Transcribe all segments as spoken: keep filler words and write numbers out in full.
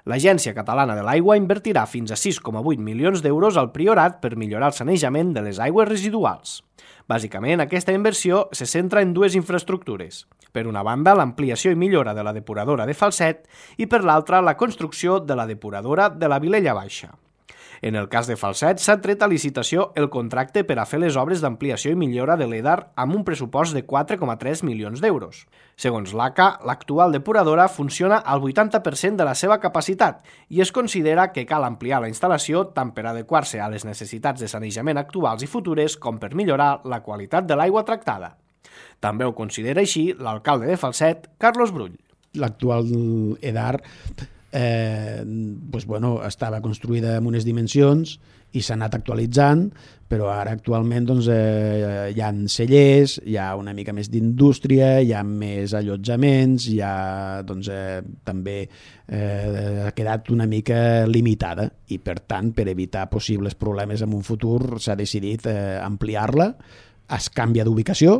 L'Agència Catalana de l'Aigua invertirà fins a sis coma vuit milions d'euros al Priorat per millorar el sanejament de les aigües residuals. Bàsicament, aquesta inversió se centra en dues infraestructures. Per una banda, l'ampliació i millora de la depuradora de Falset i per l'altra, la construcció de la depuradora de la Vilella Baixa. En el cas de Falset, s'ha tret a licitació el contracte per a fer les obres d'ampliació i millora de l'E D A R amb un pressupost de quatre coma tres milions d'euros. Segons l'A C A, l'actual depuradora funciona al vuitanta per cent de la seva capacitat i es considera que cal ampliar la instal·lació tant per adequar-se a les necessitats de sanejament actuals i futures com per millorar la qualitat de l'aigua tractada. També ho considera així l'alcalde de Falset, Carlos Brull. L'actual E D A R eh, doncs, bueno, estava construïda amb unes dimensions i s'ha anat actualitzant, però ara actualment doncs, eh, hi ha cellers, hi ha una mica més d'indústria, hi ha més allotjaments, hi ha, doncs, eh, també eh, ha quedat una mica limitada i, per tant, per evitar possibles problemes en un futur, s'ha decidit eh, ampliar-la, es canvia d'ubicació,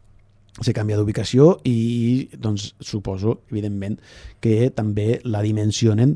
se canvia d'ubicació i doncs, suposo, evidentment, que també la dimensionen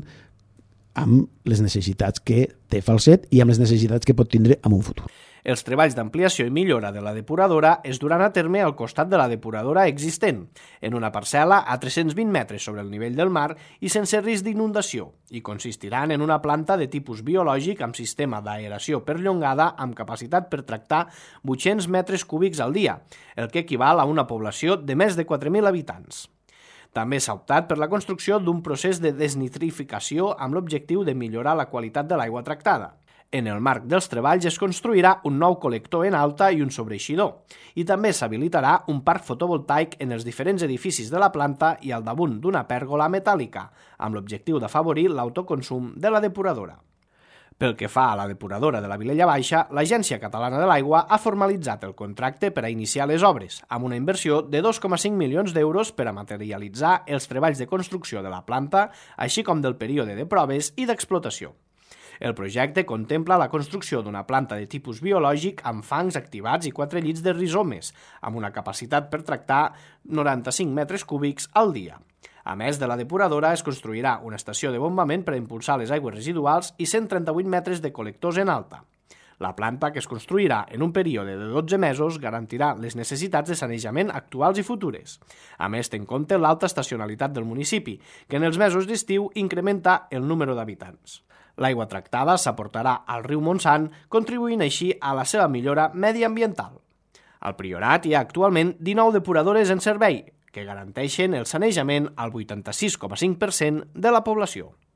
amb les necessitats que té Falset i amb les necessitats que pot tindre en un futur. Els treballs d'ampliació i millora de la depuradora es duran a terme al costat de la depuradora existent, en una parcel·la a tres-cents vint metres sobre el nivell del mar i sense risc d'inundació, i consistiran en una planta de tipus biològic amb sistema d'aeració perllongada amb capacitat per tractar vuit-cents metres cúbics al dia, el que equival a una població de més de quatre mil habitants. També s'ha optat per la construcció d'un procés de desnitrificació amb l'objectiu de millorar la qualitat de l'aigua tractada. En el marc dels treballs es construirà un nou col·lector en alta i un sobreeixidor, i també s'habilitarà un parc fotovoltaic en els diferents edificis de la planta i al damunt d'una pèrgola metàl·lica, amb l'objectiu d'afavorir l'autoconsum de la depuradora. Pel que fa a la depuradora de la Vilella Baixa, l'Agència Catalana de l'Aigua ha formalitzat el contracte per a iniciar les obres, amb una inversió de dos coma cinc milions d'euros per a materialitzar els treballs de construcció de la planta, així com del període de proves i d'explotació. El projecte contempla la construcció d'una planta de tipus biològic amb fangs activats i quatre llits de rizomes, amb una capacitat per tractar noranta-cinc metres cúbics al dia. A més de la depuradora, es construirà una estació de bombament per a impulsar les aigües residuals i cent trenta-vuit metres de col·lectors en alta. La planta, que es construirà en un període de dotze mesos, garantirà les necessitats de sanejament actuals i futures. A més, té en compte l'alta estacionalitat del municipi, que en els mesos d'estiu incrementa el número d'habitants. L'aigua tractada s'aportarà al riu Montsant, contribuint així a la seva millora mediambiental. Al Priorat hi ha actualment dinou depuradores en servei, que garanteixen el sanejament al vuitanta-sis coma cinc per cent de la població.